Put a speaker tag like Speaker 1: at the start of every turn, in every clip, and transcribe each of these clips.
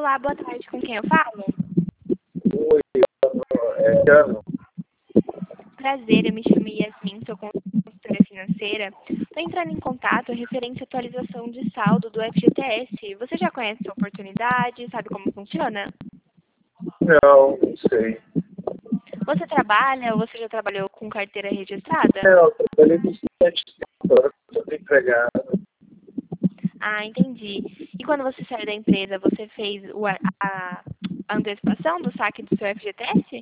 Speaker 1: Olá, boa tarde. Com quem eu falo?
Speaker 2: Oi, Jano.
Speaker 1: Prazer, eu me chamo Yasmin, sou consultora financeira. Estou entrando em contato referente à atualização de saldo do FGTS. Você já conhece essa oportunidade? Sabe como funciona?
Speaker 2: Não sei.
Speaker 1: Você trabalha ou você já trabalhou com carteira registrada?
Speaker 2: Eu trabalhei bastante tempo, agora estou desempregado.
Speaker 1: Ah, entendi. E quando você saiu da empresa, você fez a antecipação do saque do seu FGTS?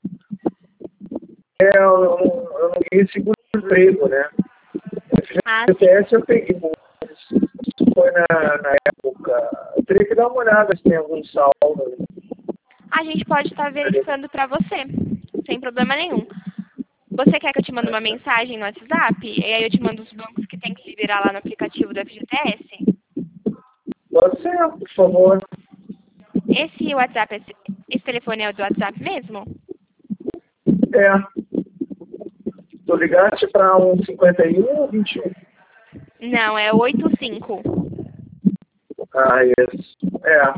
Speaker 2: Eu não ganhei seguro-emprego, né?
Speaker 1: Ah, sim.
Speaker 2: FGTS eu peguei, mas isso foi na época. Eu teria que dar uma olhada se tem algum saldo.
Speaker 1: A gente pode estar verificando para você, sem problema nenhum. Você quer que eu te mande uma mensagem no WhatsApp? E aí eu te mando os bancos que tem que liberar lá no aplicativo do FGTS?
Speaker 2: Pode ser, por favor.
Speaker 1: Esse WhatsApp, esse telefone é o do WhatsApp mesmo?
Speaker 2: É. Tu ligaste para um 51 ou 21?
Speaker 1: Não, é 85.
Speaker 2: Ah, isso. É.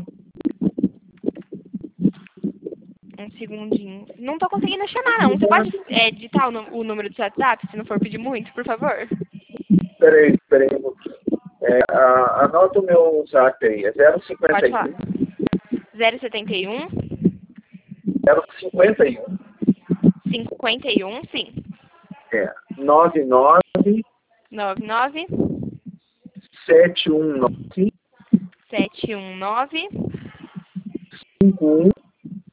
Speaker 1: Um segundinho. Não tô conseguindo chamar, não. Você pode digitar o número do seu WhatsApp, se não for pedir muito, por favor?
Speaker 2: Peraí um pouquinho. Anota o meu zap aí. É
Speaker 1: Pode falar.
Speaker 2: 051
Speaker 1: 071
Speaker 2: 051
Speaker 1: 51, sim.
Speaker 2: 99
Speaker 1: 99
Speaker 2: 719
Speaker 1: 719
Speaker 2: 51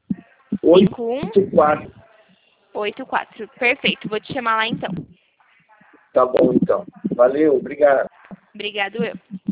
Speaker 1: 51
Speaker 2: 84.
Speaker 1: 84. Perfeito. Vou te chamar lá então.
Speaker 2: Tá bom, então. Valeu, obrigado.
Speaker 1: Obrigado, eu.